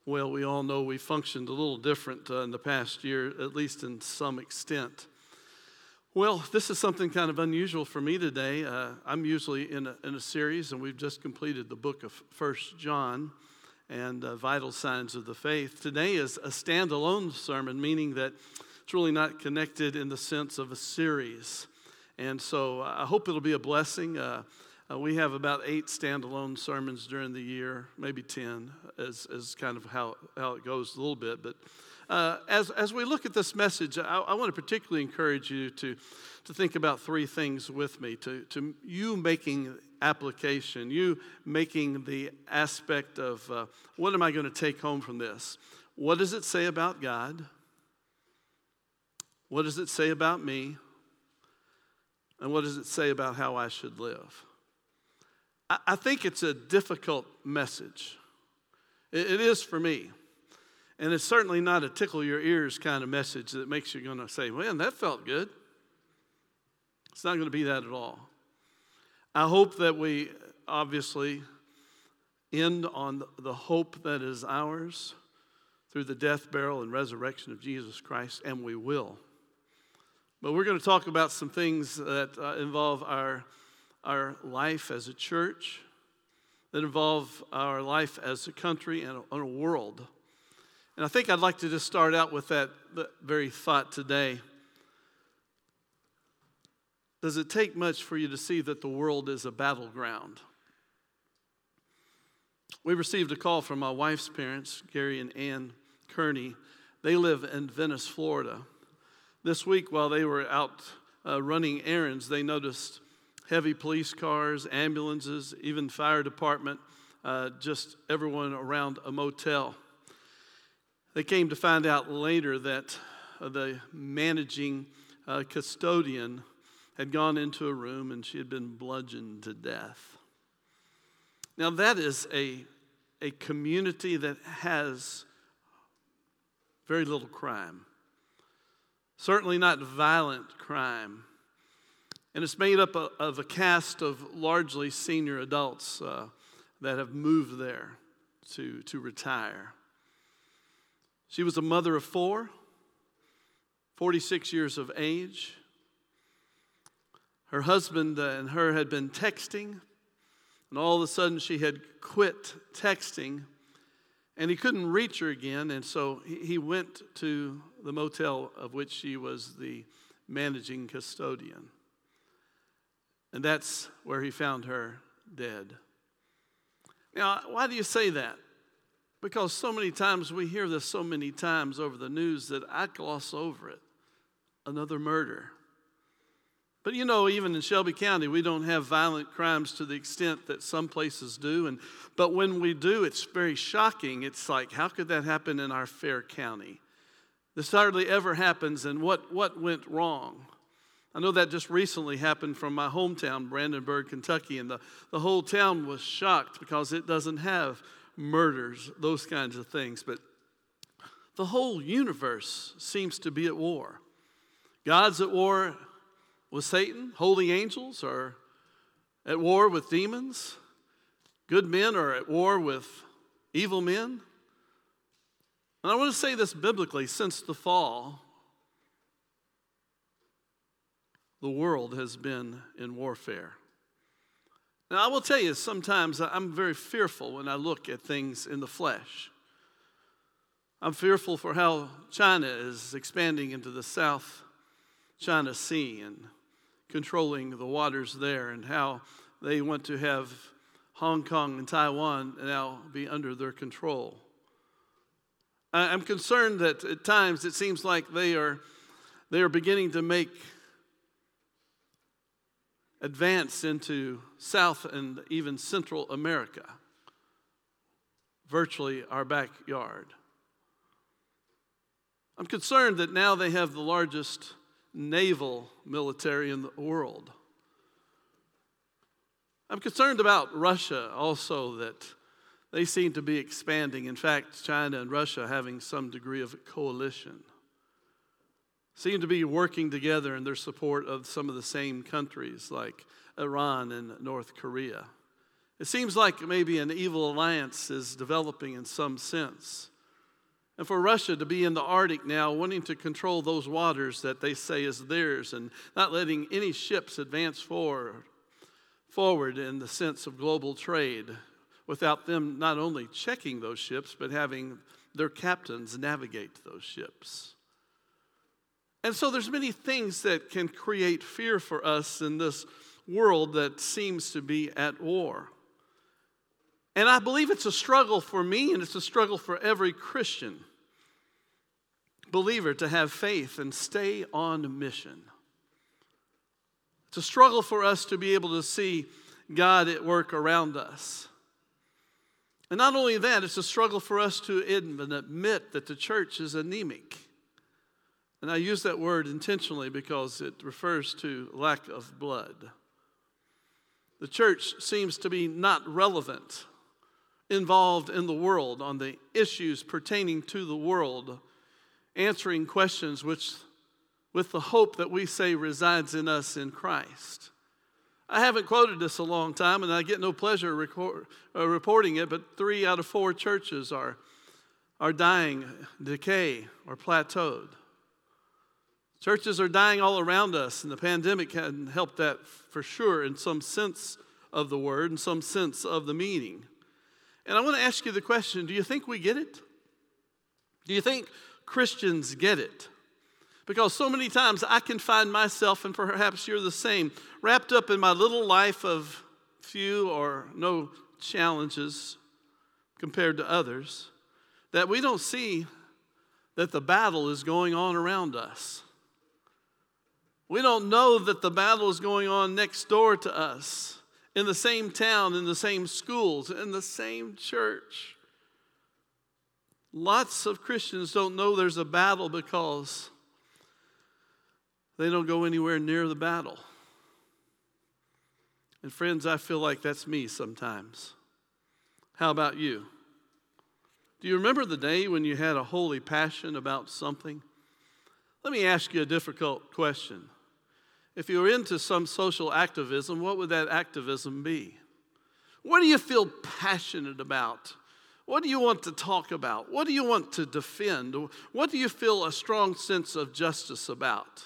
Well, we all know we functioned a little different in the past year, at least in some extent. Well, this is something kind of unusual for me today. I'm usually in a series, and we've just completed the book of 1 John and Vital Signs of the Faith. Today is a standalone sermon, meaning that it's really not connected in the sense of a series. And so I hope it'll be a blessing. We have about 8 standalone sermons during the year, maybe 10, as kind of how it goes a little bit. But as we look at this message, I want to particularly encourage you to think about 3 things with me, to you making application, you making the aspect of what am I going to take home from this? What does it say about God? What does it say about me? And what does it say about how I should live? I think it's a difficult message. It is for me. And it's certainly not a tickle your ears kind of message that makes you going to say, man, that felt good. It's not going to be that at all. I hope that we obviously end on the hope that is ours through the death, burial, and resurrection of Jesus Christ, and we will. But we're going to talk about some things that involve our life as a church, that involve our life as a country and a world. And I think I'd like to just start out with that very thought today. Does it take much for you to see that the world is a battleground? We received a call from my wife's parents, Gary and Ann Kearney. They live in Venice, Florida. This week, while they were out running errands, they noticed heavy police cars, ambulances, even fire department, just everyone around a motel. They came to find out later that the managing custodian had gone into a room and she had been bludgeoned to death. Now that is a community that has very little crime. Certainly not violent crime. And it's made up of a cast of largely senior adults that have moved there to retire. She was a mother of 4, 46 years of age. Her husband and her had been texting, and all of a sudden she had quit texting, and he couldn't reach her again, and so he went to the motel of which she was the managing custodian. And that's where he found her dead. Now, why do you say that? Because so many times we hear this so many times over the news that I gloss over it. Another murder. But you know, even in Shelby County, we don't have violent crimes to the extent that some places do. But when we do, it's very shocking. It's like, how could that happen in our fair county? This hardly ever happens, and what went wrong? I know that just recently happened from my hometown, Brandenburg, Kentucky, and the whole town was shocked because it doesn't have murders, those kinds of things. But the whole universe seems to be at war. God's at war with Satan. Holy angels are at war with demons. Good men are at war with evil men. And I want to say this biblically, since the fall, the world has been in warfare. Now, I will tell you, sometimes I'm very fearful when I look at things in the flesh. I'm fearful for how China is expanding into the South China Sea and controlling the waters there, and how they want to have Hong Kong and Taiwan now be under their control. I'm concerned that at times it seems like they are beginning to make advance into South and even Central America, virtually our backyard. I'm concerned that now they have the largest naval military in the world. I'm concerned about Russia also, that they seem to be expanding. In fact, China and Russia having some degree of coalition. Seem to be working together in their support of some of the same countries like Iran and North Korea. It seems like maybe an evil alliance is developing in some sense. And for Russia to be in the Arctic now, wanting to control those waters that they say is theirs and not letting any ships advance forward in the sense of global trade without them not only checking those ships, but having their captains navigate those ships. And so there's many things that can create fear for us in this world that seems to be at war. And I believe it's a struggle for me, and it's a struggle for every Christian believer to have faith and stay on mission. It's a struggle for us to be able to see God at work around us. And not only that, it's a struggle for us to admit that the church is anemic. And I use that word intentionally because it refers to lack of blood. The church seems to be not relevant, involved in the world on the issues pertaining to the world, answering questions with the hope that we say resides in us in Christ. I haven't quoted this a long time, and I get no pleasure reporting it, but 3 out of 4 churches are dying, decay, or plateaued. Churches are dying all around us, and the pandemic hadn't helped that for sure in some sense of the word, in some sense of the meaning. And I want to ask you the question, do you think we get it? Do you think Christians get it? Because so many times I can find myself, and perhaps you're the same, wrapped up in my little life of few or no challenges compared to others, that we don't see that the battle is going on around us. We don't know that the battle is going on next door to us, in the same town, in the same schools, in the same church. Lots of Christians don't know there's a battle because they don't go anywhere near the battle. And friends, I feel like that's me sometimes. How about you? Do you remember the day when you had a holy passion about something? Let me ask you a difficult question. If you were into some social activism, what would that activism be? What do you feel passionate about? What do you want to talk about? What do you want to defend? What do you feel a strong sense of justice about?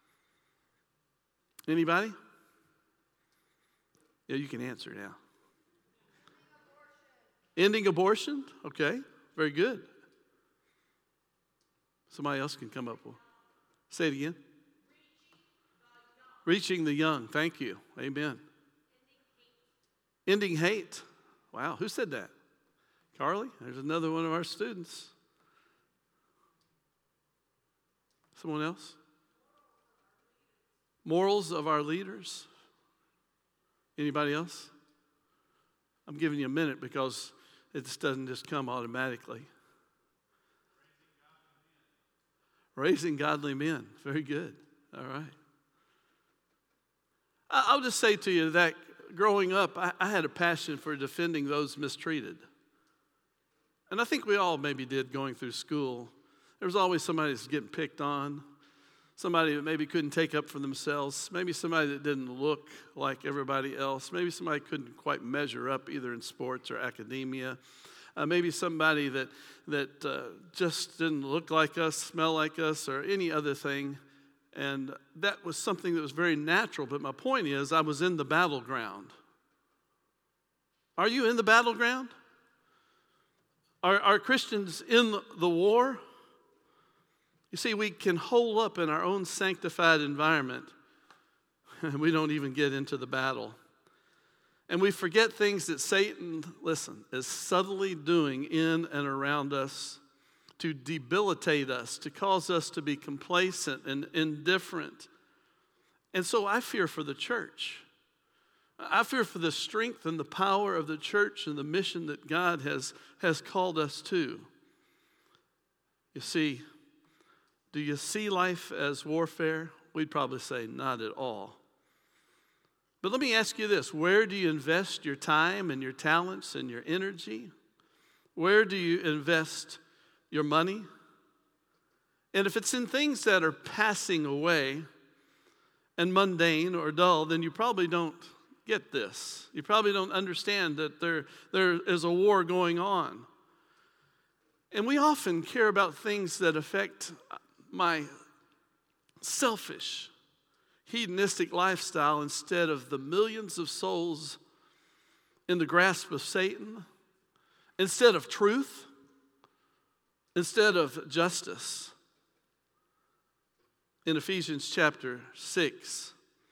Anybody? Yeah, you can answer now. Ending abortion? Okay, very good. Somebody else can come up with. Say it again. Reaching the young. Thank you. Amen. Ending hate. Wow, who said that? Carly? There's another one of our students. Someone else? Morals of our leaders. Anybody else? I'm giving you a minute because it just doesn't just come automatically. Raising godly men. Very good. All right. I'll just say to you that growing up, I had a passion for defending those mistreated. And I think we all maybe did going through school. There was always somebody that's getting picked on, somebody that maybe couldn't take up for themselves, maybe somebody that didn't look like everybody else, maybe somebody couldn't quite measure up either in sports or academia, maybe somebody that just didn't look like us, smell like us, or any other thing. And that was something that was very natural. But my point is, I was in the battleground. Are you in the battleground? Are Christians in the war? You see, we can hole up in our own sanctified environment, and we don't even get into the battle. And we forget things that Satan, listen, is subtly doing in and around us to debilitate us, to cause us to be complacent and indifferent. And so I fear for the church. I fear for the strength and the power of the church and the mission that God has called us to. You see, do you see life as warfare? We'd probably say not at all. But let me ask you this. Where do you invest your time and your talents and your energy? Where do you invest your money? And if it's in things that are passing away and mundane or dull, then you probably don't get this. You probably don't understand that there is a war going on. And we often care about things that affect my selfish, hedonistic lifestyle instead of the millions of souls in the grasp of Satan, instead of truth, instead of justice. In Ephesians chapter 6,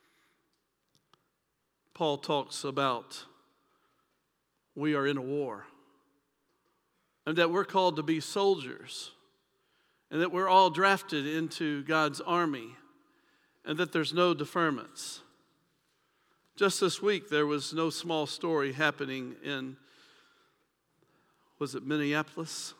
Paul talks about we are in a war, and that we're called to be soldiers, and that we're all drafted into God's army, and that there's no deferments. Just this week, there was no small story happening in, was it Minneapolis?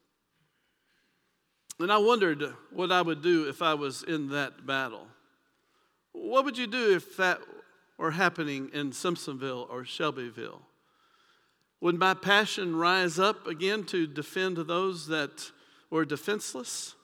And I wondered what I would do if I was in that battle. What would you do if that were happening in Simpsonville or Shelbyville? Would my passion rise up again to defend those that were defenseless?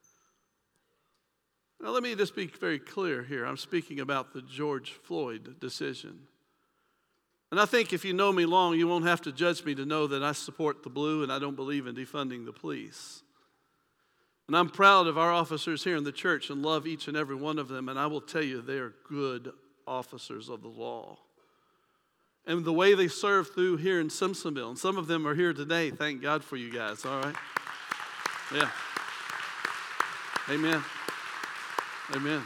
Now, let me just be very clear here. I'm speaking about the George Floyd decision. And I think if you know me long, you won't have to judge me to know that I support the blue and I don't believe in defunding the police. And I'm proud of our officers here in the church and love each and every one of them. And I will tell you, they are good officers of the law. And the way they serve through here in Simpsonville, and some of them are here today. Thank God for you guys, all right? Yeah. Amen. Amen.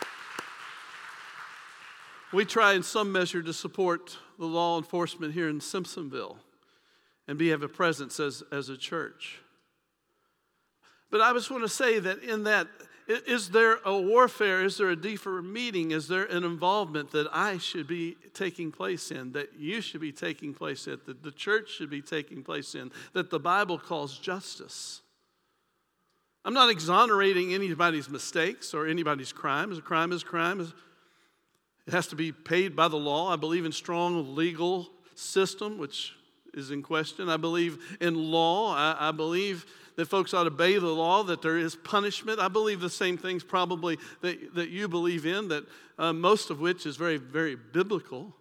We try in some measure to support the law enforcement here in Simpsonville and have a presence as a church. But I just want to say that in that, is there a warfare? Is there a deeper meeting? Is there an involvement that I should be taking place in, that you should be taking place in, that the church should be taking place in, that the Bible calls justice? I'm not exonerating anybody's mistakes or anybody's crimes. A crime is crime. It has to be paid by the law. I believe in strong legal system, which is in question. I believe in law. I believe that folks ought to obey the law, that there is punishment. I believe the same things probably that you believe in, that most of which is very, very biblical.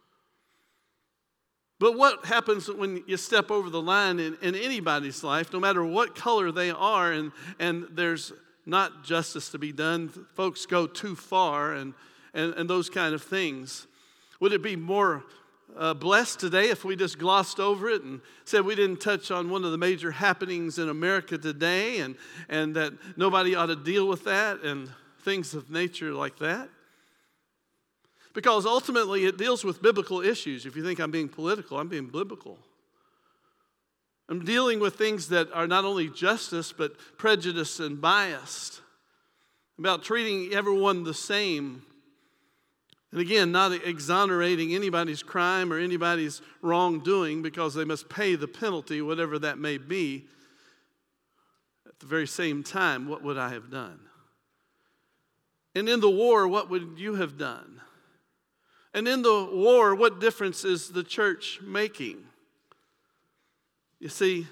But what happens when you step over the line in anybody's life, no matter what color they are, and there's not justice to be done, folks go too far and those kind of things? Would it be more blessed today if we just glossed over it and said we didn't touch on one of the major happenings in America today and that nobody ought to deal with that and things of nature like that? Because ultimately it deals with biblical issues. If you think I'm being political, I'm being biblical. I'm dealing with things that are not only justice but prejudice and biased, about treating everyone the same. And again, not exonerating anybody's crime or anybody's wrongdoing because they must pay the penalty, whatever that may be. At the very same time, what would I have done? And in the war, what would you have done? And in the war, what difference is the church making? You see,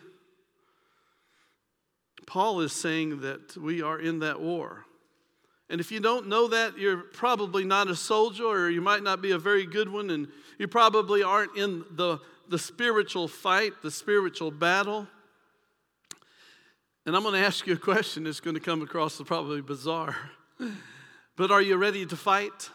Paul is saying that we are in that war. And if you don't know that, you're probably not a soldier, or you might not be a very good one, and you probably aren't in the spiritual fight, the spiritual battle. And I'm going to ask you a question that's going to come across as probably bizarre. But are you ready to fight?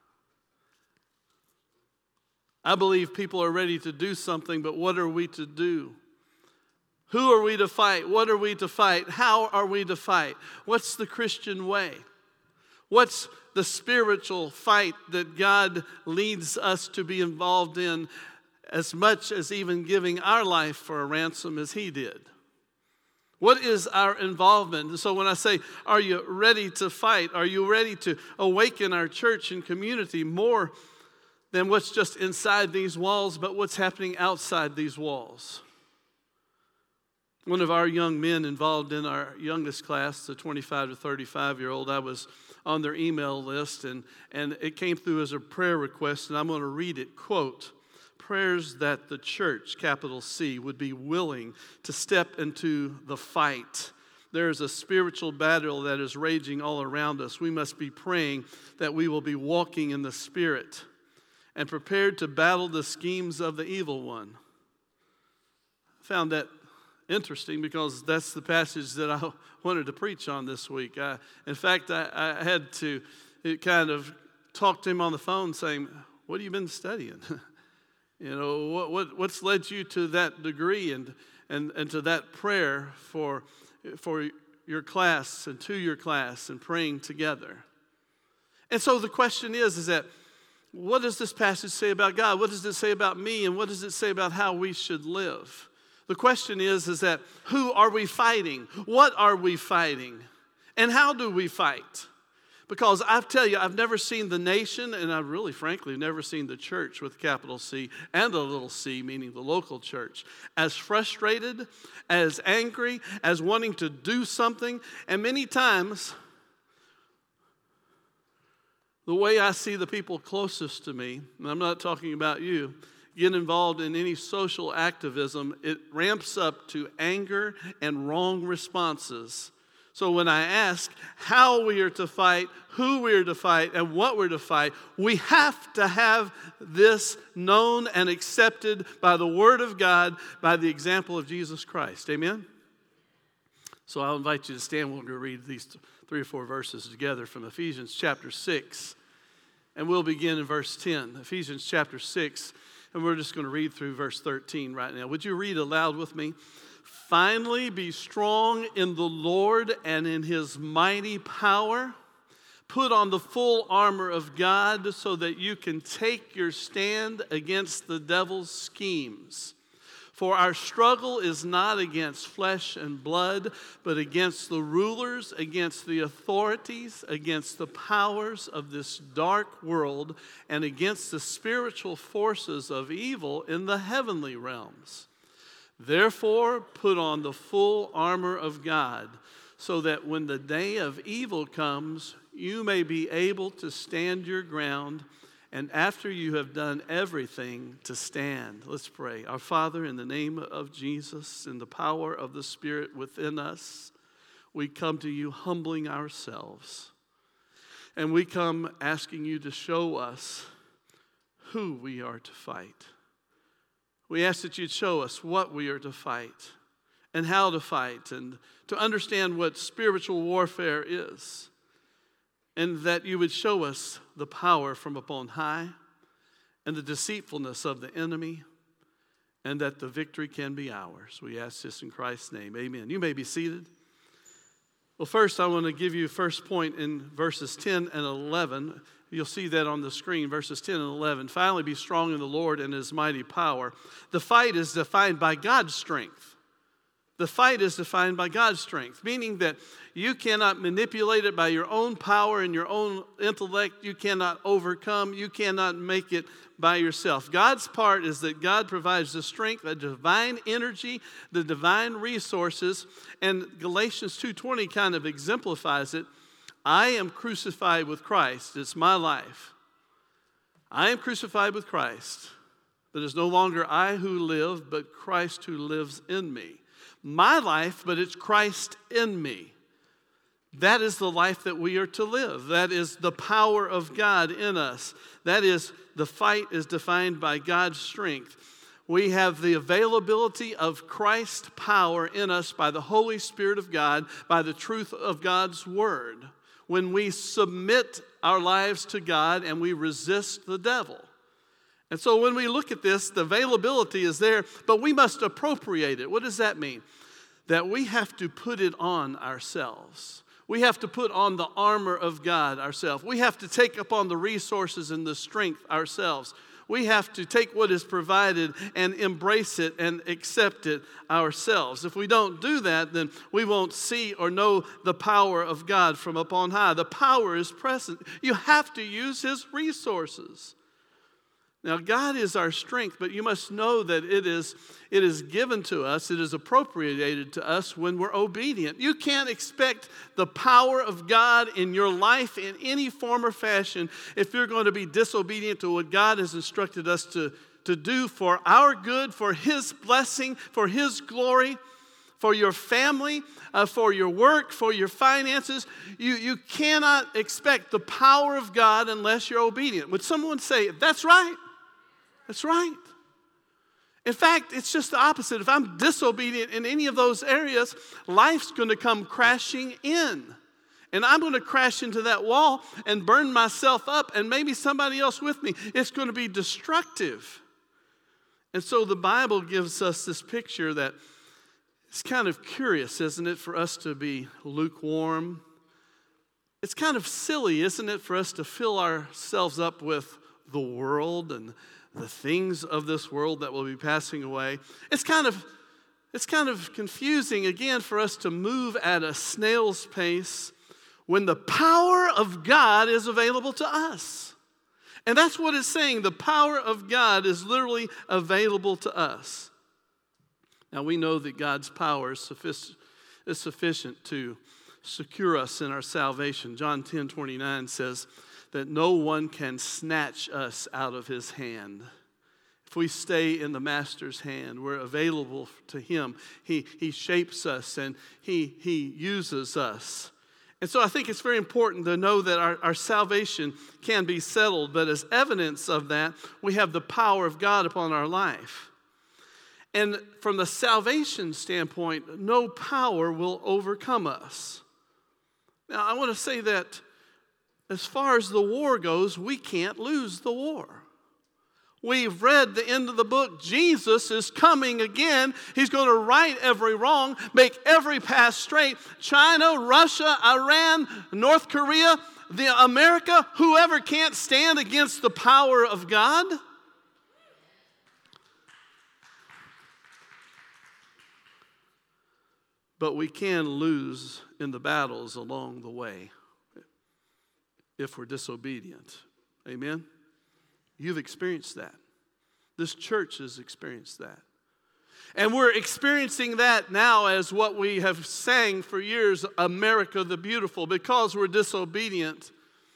I believe people are ready to do something, but what are we to do? Who are we to fight? What are we to fight? How are we to fight? What's the Christian way? What's the spiritual fight that God leads us to be involved in, as much as even giving our life for a ransom as He did? What is our involvement? And so when I say, are you ready to fight? Are you ready to awaken our church and community more than what's just inside these walls, but what's happening outside these walls? One of our young men involved in our youngest class, the 25 to 35-year-old, I was on their email list, and it came through as a prayer request, and I'm going to read it, quote, prayers that the church, capital C, would be willing to step into the fight. There is a spiritual battle that is raging all around us. We must be praying that we will be walking in the Spirit and prepared to battle the schemes of the evil one. I found that interesting because that's the passage that I wanted to preach on this week. In fact, I had to kind of talk to him on the phone saying, what have you been studying? What's led you to that degree and to that prayer for your class and to your class and praying together? And so the question is that what does this passage say about God? What does it say about me? And what does it say about how we should live? The question is that who are we fighting? What are we fighting? And how do we fight? Because I tell you, I've never seen the nation, and I've really, frankly, never seen the church with a capital C and a little c, meaning the local church, as frustrated, as angry, as wanting to do something. And many times, the way I see the people closest to me, and I'm not talking about you, get involved in any social activism, it ramps up to anger and wrong responses. So when I ask how we are to fight, who we are to fight, and what we're to fight, we have to have this known and accepted by the Word of God, by the example of Jesus Christ. Amen? So I'll invite you to stand. We're going to read these 3 or 4 verses together from Ephesians chapter 6. And we'll begin in verse 10. Ephesians chapter 6. And we're just going to read through verse 13 right now. Would you read aloud with me? Finally, be strong in the Lord and in His mighty power. Put on the full armor of God so that you can take your stand against the devil's schemes. For our struggle is not against flesh and blood, but against the rulers, against the authorities, against the powers of this dark world, and against the spiritual forces of evil in the heavenly realms. Therefore, put on the full armor of God, so that when the day of evil comes, you may be able to stand your ground, and after you have done everything, to stand. Let's pray. Our Father, in the name of Jesus, in the power of the Spirit within us, we come to you humbling ourselves. And we come asking you to show us who we are to fight. We ask that you'd show us what we are to fight and how to fight and to understand what spiritual warfare is. And that you would show us the power from upon high and the deceitfulness of the enemy, and that the victory can be ours. We ask this in Christ's name. Amen. You may be seated. Well, first I want to give you first point in verses 10 and 11. You'll see that on the screen, verses 10 and 11. Finally, be strong in the Lord and His mighty power. The fight is defined by God's strength. The fight is defined by God's strength, meaning that you cannot manipulate it by your own power and your own intellect. You cannot overcome. You cannot make it by yourself. God's part is that God provides the strength, the divine energy, the divine resources, and Galatians 2:20 kind of exemplifies it. I am crucified with Christ. It's my life. I am crucified with Christ, but it's no longer I who live, but Christ who lives in me. My life, but it's Christ in me. That is the life that we are to live. That is the power of God in us. That is, the fight is defined by God's strength. We have the availability of Christ's power in us by the Holy Spirit of God, by the truth of God's Word, when we submit our lives to God and we resist the devil. And so when we look at this, the availability is there, but we must appropriate it. What does that mean? That we have to put it on ourselves. We have to put on the armor of God ourselves. We have to take upon the resources and the strength ourselves. We have to take what is provided and embrace it and accept it ourselves. If we don't do that, then we won't see or know the power of God from upon high. The power is present. You have to use His resources. Now, God is our strength, but you must know that it is given to us, it is appropriated to us when we're obedient. You can't expect the power of God in your life in any form or fashion if you're going to be disobedient to what God has instructed us to do for our good, for His blessing, for His glory, for your family, for your work, for your finances. You cannot expect the power of God unless you're obedient. Would someone say, that's right? That's right. In fact, it's just the opposite. If I'm disobedient in any of those areas, life's going to come crashing in. And I'm going to crash into that wall and burn myself up and maybe somebody else with me. It's going to be destructive. And so the Bible gives us this picture that it's kind of curious, isn't it, for us to be lukewarm? It's kind of silly, isn't it, for us to fill ourselves up with the world and the things of this world that will be passing away. It's kind of confusing, again, for us to move at a snail's pace when the power of God is available to us. And that's what it's saying. The power of God is literally available to us. Now, we know that God's power is sufficient to secure us in our salvation. John 10:29 says that no one can snatch us out of his hand. If we stay in the Master's hand, we're available to him. He shapes us and he uses us. And so I think it's very important to know that our salvation can be settled, but as evidence of that, we have the power of God upon our life. And from the salvation standpoint, no power will overcome us. Now, I want to say that as far as the war goes, we can't lose the war. We've read the end of the book. Jesus is coming again. He's going to right every wrong, make every path straight. China, Russia, Iran, North Korea, America, whoever can't stand against the power of God. But we can lose in the battles along the way if we're disobedient. Amen? You've experienced that. This church has experienced that. And we're experiencing that now as what we have sang for years, America the Beautiful. Because we're disobedient,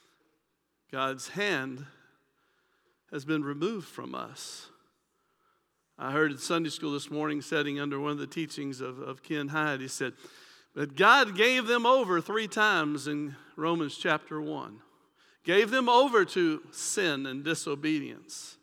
God's hand has been removed from us. I heard in Sunday school this morning, sitting under one of the teachings of Ken Hyde, he said that God gave them over 3 times in Romans chapter 1. Gave them over to sin and disobedience.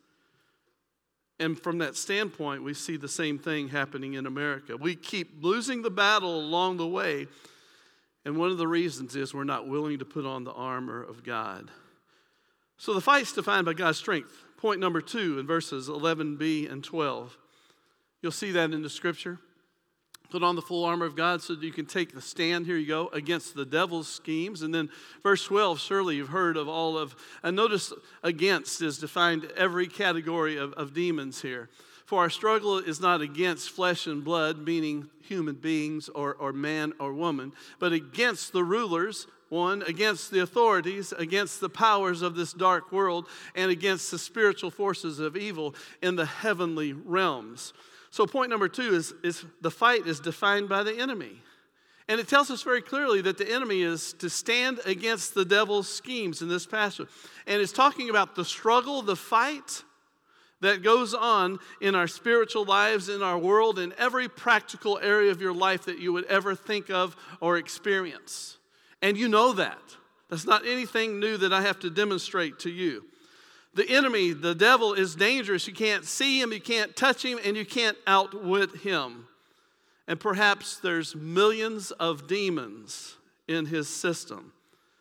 And from that standpoint, we see the same thing happening in America. We keep losing the battle along the way. And one of the reasons is we're not willing to put on the armor of God. So the fight's defined by God's strength. Point number 2 in verses 11b and 12. You'll see that in the scripture. Put on the full armor of God so that you can take the stand, here you go, against the devil's schemes. And then verse 12, surely you've heard of all of, and notice against is defined every category of demons here. For our struggle is not against flesh and blood, meaning human beings or man or woman, but against the rulers, one, against the authorities, against the powers of this dark world, and against the spiritual forces of evil in the heavenly realms. So point number 2 is the fight is defined by the enemy. And it tells us very clearly that the enemy is to stand against the devil's schemes in this passage. And it's talking about the struggle, the fight that goes on in our spiritual lives, in our world, in every practical area of your life that you would ever think of or experience. And you know that. That's not anything new that I have to demonstrate to you. The enemy, the devil, is dangerous. You can't see him, you can't touch him, and you can't outwit him. And perhaps there's millions of demons in his system.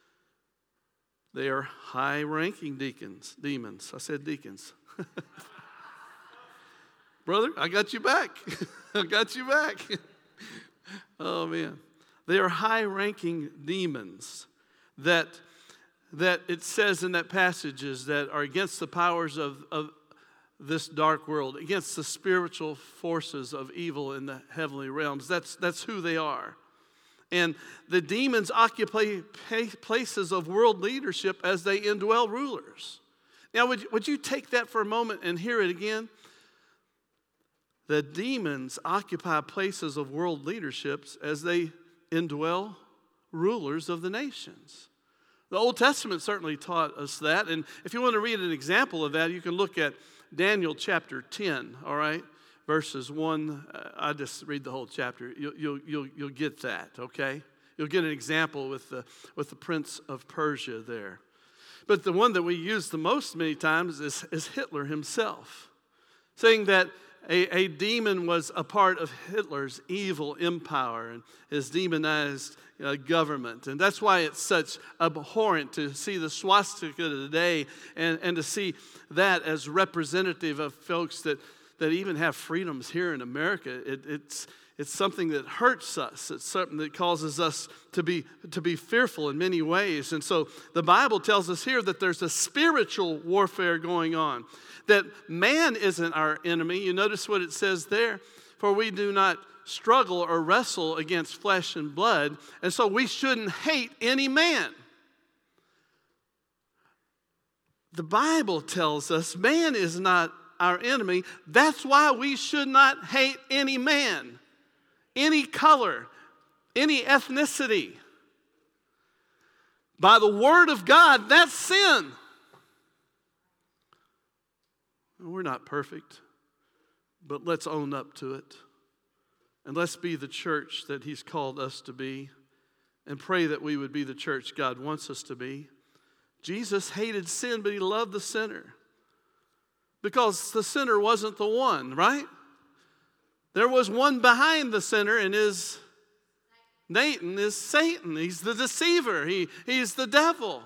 They are high-ranking demons. I said deacons. Brother, I got you back. I got you back. Oh, man. They are high-ranking demons that it says in that passage is that are against the powers of this dark world, against the spiritual forces of evil in the heavenly realms. That's who they are. And the demons occupy places of world leadership as they indwell rulers. Now, would you take that for a moment and hear it again? The demons occupy places of world leaderships as they indwell rulers of the nations. The Old Testament certainly taught us that. And if you want to read an example of that, you can look at Daniel chapter 10, all right? Verses 1, I just read the whole chapter. You'll get that, okay? You'll get an example with the prince of Persia there. But the one that we use the most many times is Hitler himself, saying that a demon was a part of Hitler's evil empire and his demonized government. And that's why it's such abhorrent to see the swastika today and to see that as representative of folks that even have freedoms here in America. It's something that hurts us. It's something that causes us to be fearful in many ways. And so the Bible tells us here that there's a spiritual warfare going on, that man isn't our enemy. You notice what it says there? For we do not struggle or wrestle against flesh and blood, and so we shouldn't hate any man. The Bible tells us man is not our enemy. That's why we should not hate any man, any color, any ethnicity. By the word of God, that's sin. We're not perfect, but let's own up to it. And let's be the church that He's called us to be, and pray that we would be the church God wants us to be. Jesus hated sin, but He loved the sinner, because the sinner wasn't the one, right? There was one behind the sinner, and his Satan is Satan. He's the deceiver. He's the devil.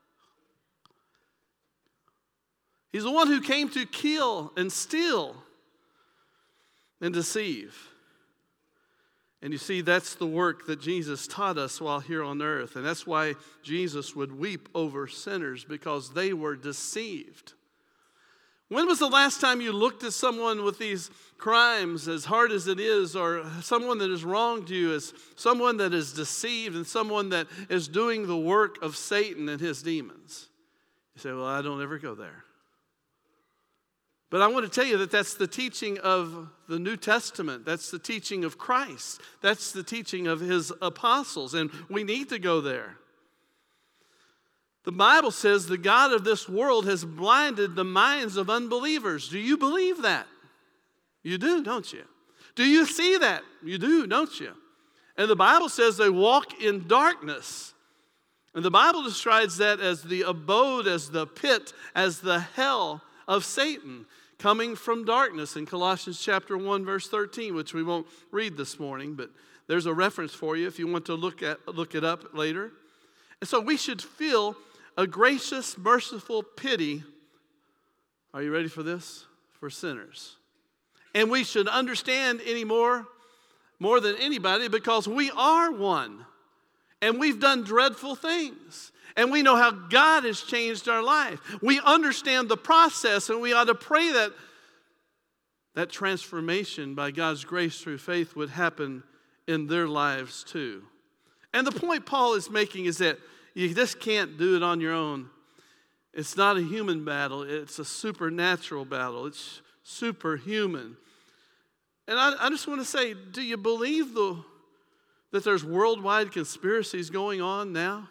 He's the one who came to kill and steal and deceive. And you see, that's the work that Jesus taught us while here on earth. And that's why Jesus would weep over sinners, because they were deceived. When was the last time you looked at someone with these crimes, as hard as it is, or someone that has wronged you, as someone that is deceived and someone that is doing the work of Satan and his demons? You say, well, I don't ever go there. But I want to tell you that that's the teaching of the New Testament. That's the teaching of Christ. That's the teaching of His apostles, and we need to go there. The Bible says the God of this world has blinded the minds of unbelievers. Do you believe that? You do, don't you? Do you see that? You do, don't you? And the Bible says they walk in darkness. And the Bible describes that as the abode, as the pit, as the hell of Satan, coming from darkness in Colossians chapter 1, verse 13, which we won't read this morning, but there's a reference for you if you want to look it up later. And so we should feel a gracious, merciful pity. Are you ready for this? For sinners. And we should understand more than anybody, because we are one. And we've done dreadful things. And we know how God has changed our life. We understand the process, and we ought to pray that transformation by God's grace through faith would happen in their lives too. And the point Paul is making is that you just can't do it on your own. It's not a human battle. It's a supernatural battle. It's superhuman. And I just want to say, do you believe that there's worldwide conspiracies going on now?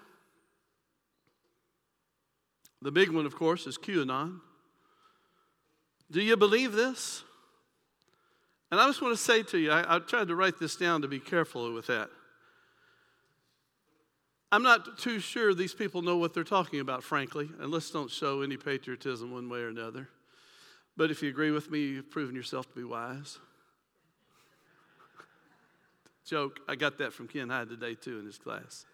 The big one, of course, is QAnon. Do you believe this? And I just want to say to you, I tried to write this down to be careful with that. I'm not too sure these people know what they're talking about, frankly, and let's don't show any patriotism one way or another. But if you agree with me, you've proven yourself to be wise. Joke, I got that from Ken Hyde today, too, in his class.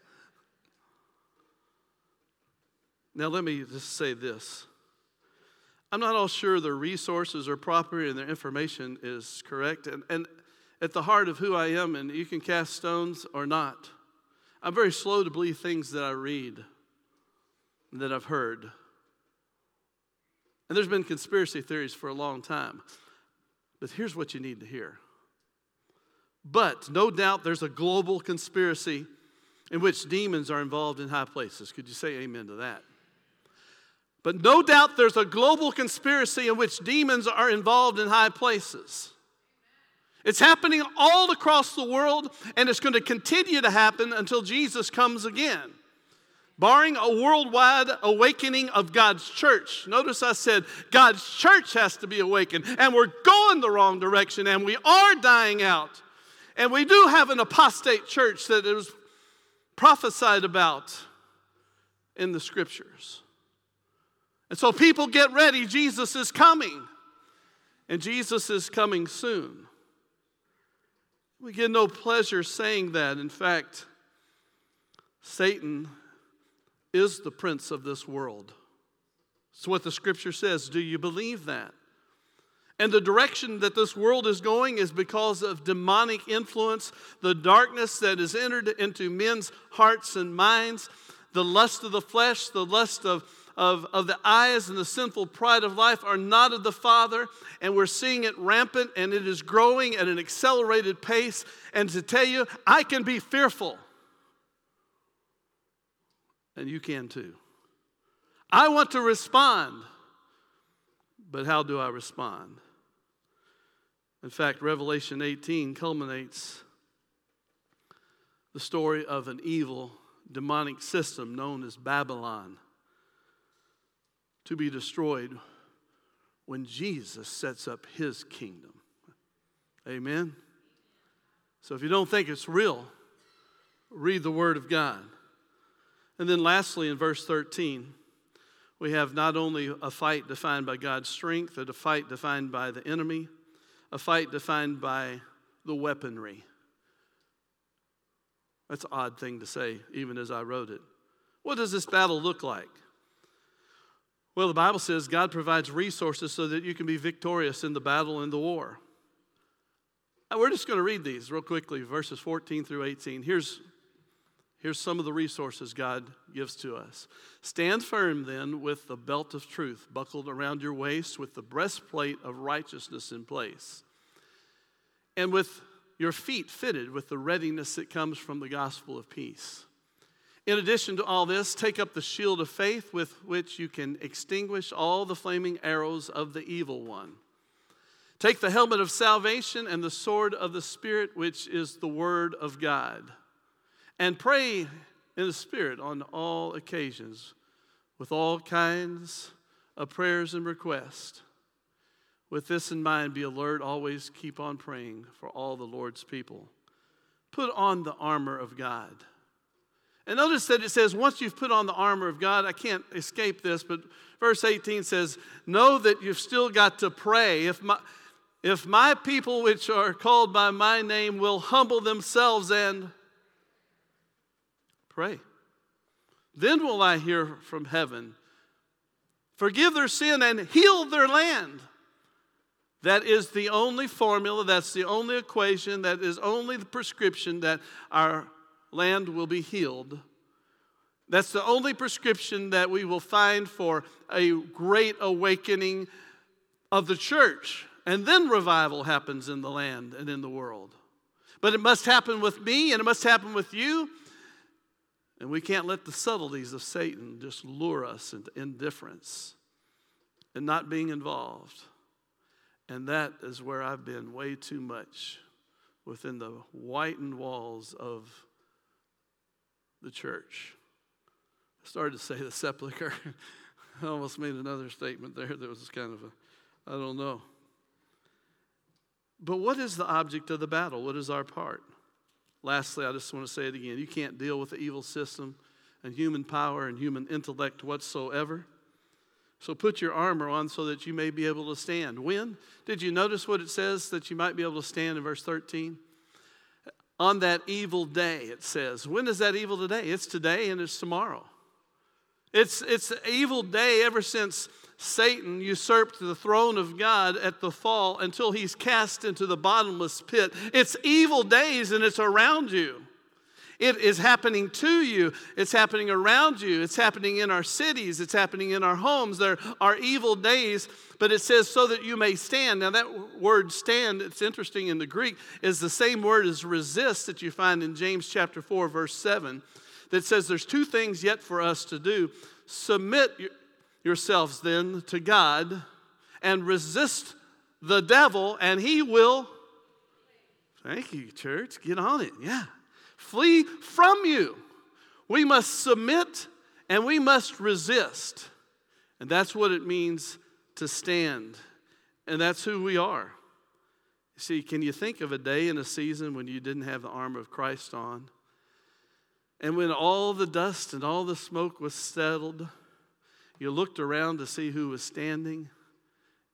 Now, let me just say this. I'm not all sure their resources are proper and their information is correct. And at the heart of who I am, and you can cast stones or not, I'm very slow to believe things that I read and that I've heard. And there's been conspiracy theories for a long time. But here's what you need to hear. But no doubt there's a global conspiracy in which demons are involved in high places. Could you say amen to that? But no doubt there's a global conspiracy in which demons are involved in high places. It's happening all across the world, and it's going to continue to happen until Jesus comes again. Barring a worldwide awakening of God's church. Notice I said God's church has to be awakened, and we're going the wrong direction, and we are dying out. And we do have an apostate church that it was prophesied about in the scriptures. And so people get ready, Jesus is coming. And Jesus is coming soon. We get no pleasure saying that. In fact, Satan is the prince of this world. It's what the scripture says. Do you believe that? And the direction that this world is going is because of demonic influence, the darkness that has entered into men's hearts and minds, the lust of the flesh, the lust of the eyes, and the sinful pride of life are not of the Father, and we're seeing it rampant, and it is growing at an accelerated pace. And to tell you, I can be fearful, and you can too. I want to respond, but how do I respond? In fact, Revelation 18 culminates the story of an evil, demonic system known as Babylon, to be destroyed when Jesus sets up his kingdom. Amen? So if you don't think it's real, read the Word of God. And then lastly, in verse 13, we have not only a fight defined by God's strength, but a fight defined by the enemy, a fight defined by the weaponry. That's an odd thing to say, even as I wrote it. What does this battle look like? Well, the Bible says God provides resources so that you can be victorious in the battle and the war. And we're just going to read these real quickly, verses 14 through 18. Here's some of the resources God gives to us. Stand firm then with the belt of truth buckled around your waist, with the breastplate of righteousness in place, and with your feet fitted with the readiness that comes from the gospel of peace. In addition to all this, take up the shield of faith with which you can extinguish all the flaming arrows of the evil one. Take the helmet of salvation and the sword of the Spirit, which is the word of God. And pray in the Spirit on all occasions with all kinds of prayers and requests. With this in mind, be alert, always keep on praying for all the Lord's people. Put on the armor of God. And notice that it says, once you've put on the armor of God, I can't escape this, but verse 18 says, know that you've still got to pray. If my people which are called by my name will humble themselves and pray, then will I hear from heaven, forgive their sin and heal their land. That is the only formula, that's the only equation, that is only the prescription that our land will be healed. That's the only prescription that we will find for a great awakening of the church. And then revival happens in the land and in the world. But it must happen with me and it must happen with you. And we can't let the subtleties of Satan just lure us into indifference and not being involved. And that is where I've been way too much within the whitened walls of the church. I started to say the sepulcher. I almost made another statement there that was kind of I don't know. But what is the object of the battle? What is our part? Lastly, I just want to say it again. You can't deal with the evil system and human power and human intellect whatsoever. So put your armor on so that you may be able to stand. When? Did you notice what it says that you might be able to stand in verse 13? On that evil day, it says. When is that evil day? It's today and it's tomorrow. It's an evil day ever since Satan usurped the throne of God at the fall until he's cast into the bottomless pit. It's evil days and it's around you. It is happening to you. It's happening around you. It's happening in our cities. It's happening in our homes. There are evil days, but it says so that you may stand. Now that word stand, it's interesting in the Greek, is the same word as resist that you find in James chapter 4, verse 7, that says there's two things yet for us to do. Submit yourselves then to God and resist the devil, and he will, thank you, church, get on it, yeah. Flee from you. We must submit and we must resist. And that's what it means to stand. And that's who we are. See, can you think of a day and a season when you didn't have the armor of Christ on? And when all the dust and all the smoke was settled, you looked around to see who was standing,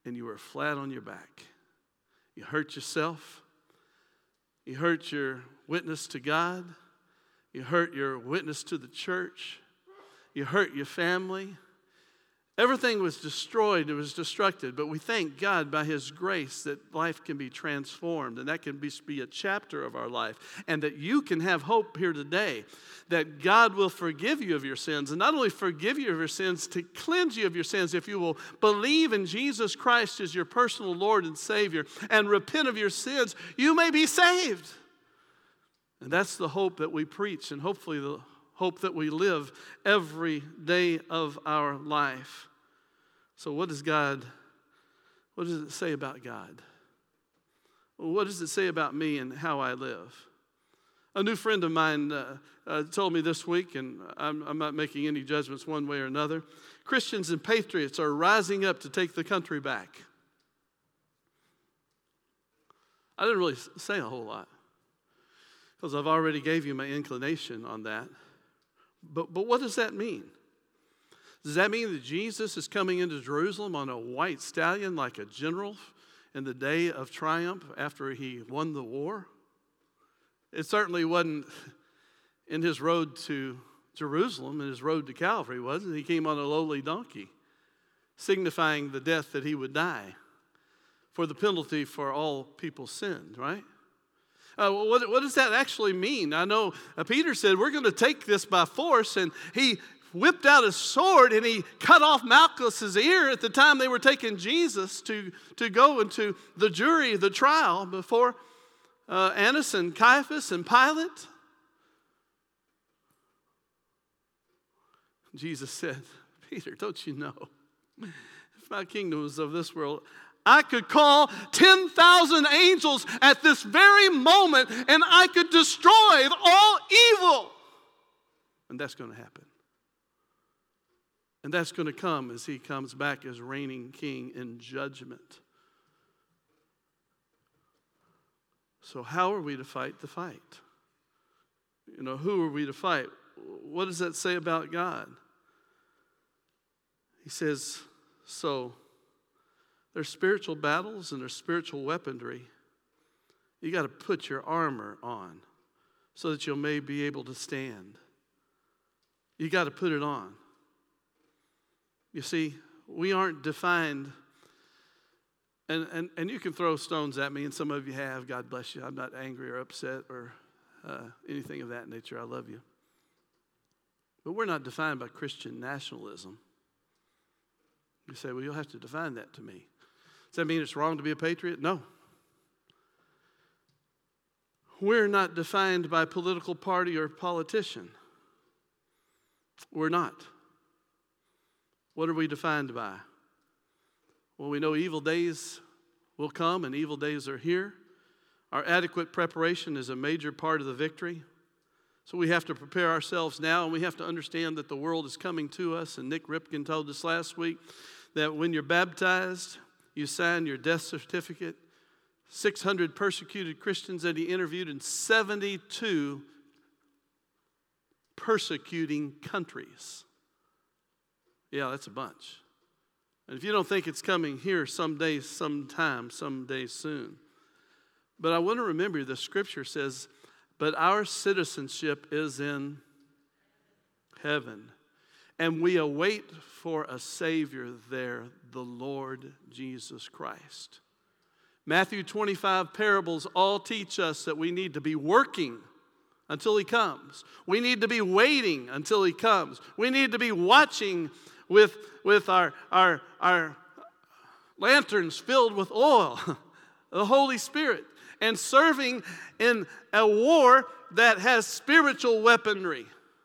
and you were flat on your back. You hurt yourself. You hurt your witness to God. You hurt your witness to the church. You hurt your family. Everything was destroyed. It was destructed. But we thank God by His grace that life can be transformed. And that can be a chapter of our life. And that you can have hope here today. That God will forgive you of your sins. And not only forgive you of your sins, to cleanse you of your sins. If you will believe in Jesus Christ as your personal Lord and Savior. And repent of your sins, you may be saved. And that's the hope that we preach. And hopefully the hope that we live every day of our life. So what does it say about God? Well, what does it say about me and how I live? A new friend of mine told me this week, and I'm not making any judgments one way or another, Christians and patriots are rising up to take the country back. I didn't really say a whole lot, because I've already gave you my inclination on that. But what does that mean? Does that mean that Jesus is coming into Jerusalem on a white stallion like a general in the day of triumph after he won the war? It certainly wasn't in his road to Jerusalem, in his road to Calvary, was it? He came on a lowly donkey, signifying the death that he would die for the penalty for all people's sins, right? What does that actually mean? I know Peter said, we're going to take this by force, and he whipped out his sword and he cut off Malchus's ear at the time they were taking Jesus to go into the jury, the trial before Annas and Caiaphas and Pilate. Jesus said, Peter, don't you know, if my kingdom was of this world, I could call 10,000 angels at this very moment and I could destroy all evil. And that's going to happen. And that's going to come as he comes back as reigning king in judgment. So how are we to fight the fight? You know, who are we to fight? What does that say about God? He says, so there's spiritual battles and there's spiritual weaponry. You got to put your armor on so that you may be able to stand. You got to put it on. You see, we aren't defined, and you can throw stones at me, and some of you have. God bless you. I'm not angry or upset or anything of that nature. I love you. But we're not defined by Christian nationalism. You say, well, you'll have to define that to me. Does that mean it's wrong to be a patriot? No. We're not defined by political party or politician. We're not. What are we defined by? Well, we know evil days will come and evil days are here. Our adequate preparation is a major part of the victory. So we have to prepare ourselves now, and we have to understand that the world is coming to us. And Nick Ripken told us last week that when you're baptized, you sign your death certificate. 600 persecuted Christians that he interviewed in 72 persecuting countries. Yeah, that's a bunch. And if you don't think it's coming here someday, sometime, someday soon. But I want to remember the scripture says, but our citizenship is in heaven. And we await for a Savior there, the Lord Jesus Christ. Matthew 25 parables all teach us that we need to be working until he comes. We need to be waiting until he comes. We need to be watching with our lanterns filled with oil, the Holy Spirit, and serving in a war that has spiritual weaponry.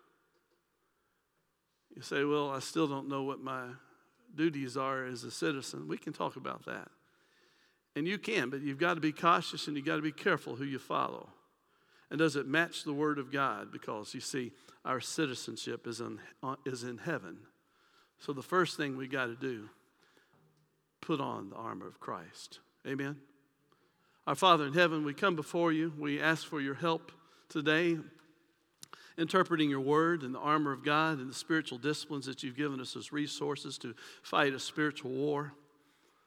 You say, well, I still don't know what my duties are as a citizen. We can talk about that. And you can, but you've got to be cautious and you've got to be careful who you follow. And does it match the Word of God? Because, you see, our citizenship is in heaven. So the first thing we got to do, put on the armor of Christ. Amen? Our Father in heaven, we come before you. We ask for your help today, interpreting your word and the armor of God and the spiritual disciplines that you've given us as resources to fight a spiritual war.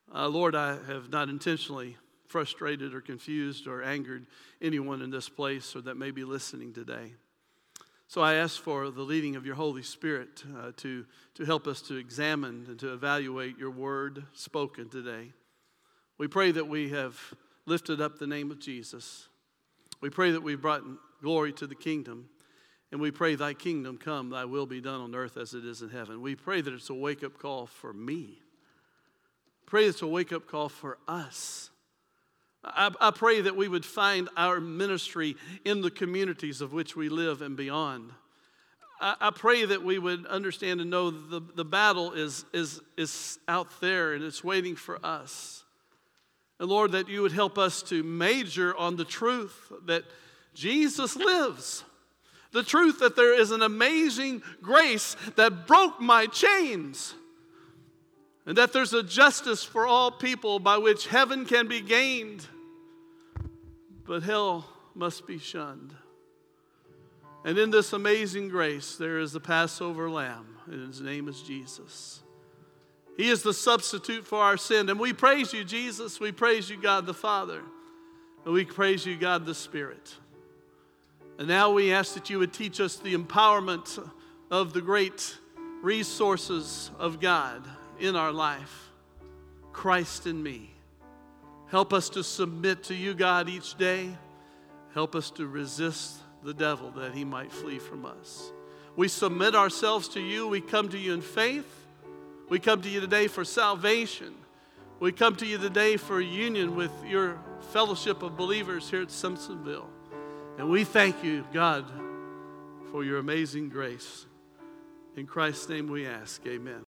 Lord, I have not intentionally frustrated or confused or angered anyone in this place or that may be listening today. So I ask for the leading of your Holy Spirit to help us to examine and to evaluate your word spoken today. We pray that we have lifted up the name of Jesus. We pray that we've brought glory to the kingdom. And we pray thy kingdom come, thy will be done on earth as it is in heaven. We pray that it's a wake-up call for me. Pray it's a wake-up call for us. I pray that we would find our ministry in the communities of which we live and beyond. I pray that we would understand and know that the battle is out there and it's waiting for us. And Lord, that you would help us to major on the truth that Jesus lives. The truth that there is an amazing grace that broke my chains. And that there's a justice for all people by which heaven can be gained, but hell must be shunned. And in this amazing grace, there is the Passover Lamb, and his name is Jesus. He is the substitute for our sin. And we praise you, Jesus. We praise you, God the Father. And we praise you, God the Spirit. And now we ask that you would teach us the empowerment of the great resources of God in our life. Christ in me. Help us to submit to you, God, each day. Help us to resist the devil that he might flee from us. We submit ourselves to you. We come to you in faith. We come to you today for salvation. We come to you today for union with your fellowship of believers here at Simpsonville. And we thank you, God, for your amazing grace. In Christ's name we ask, amen.